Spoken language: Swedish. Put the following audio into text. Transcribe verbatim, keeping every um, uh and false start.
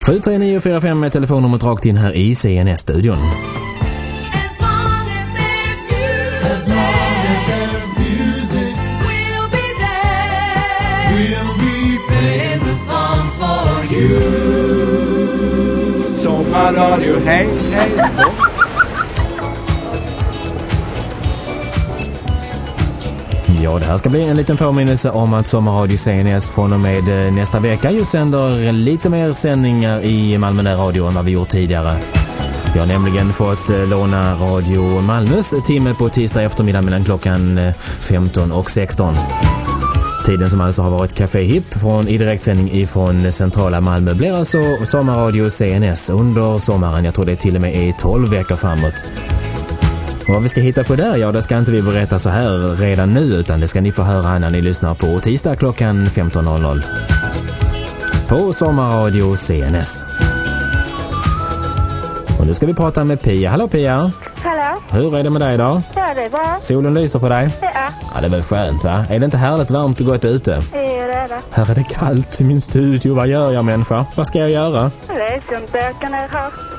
sju tre nio fyra fem är telefonnumret rakt in här i C N S-studion. Sommarradio, hej, hej. Ja, det här ska bli en liten påminnelse om att Sommarradio C N S från och med nästa vecka ju sänder lite mer sändningar i Malmö där radio än vad vi gjort tidigare. Vi har nämligen fått låna Radio Malmös timme på tisdag eftermiddag mellan klockan femton och sexton. Tiden som alltså har varit Café Hip från i direktsändning ifrån centrala Malmö blir alltså Sommarradio C N S under sommaren. Jag tror det till och med är tolv veckor framåt. Och vad vi ska hitta på där, ja det ska inte vi berätta så här redan nu, utan det ska ni få höra när ni lyssnar på tisdag klockan femton noll noll. På Sommarradio C N S. Och nu ska vi prata med Pia. Hallå Pia! Hallå! Hur är det med dig idag? Ja, det är bra. Solen lyser på dig? Ja. Ja, det är väl skönt va? Är det inte härligt varmt och gott ute? Ja, det är det. Här är det kallt i min studio. Vad gör jag människa? Vad ska jag göra? Det är som böken är här.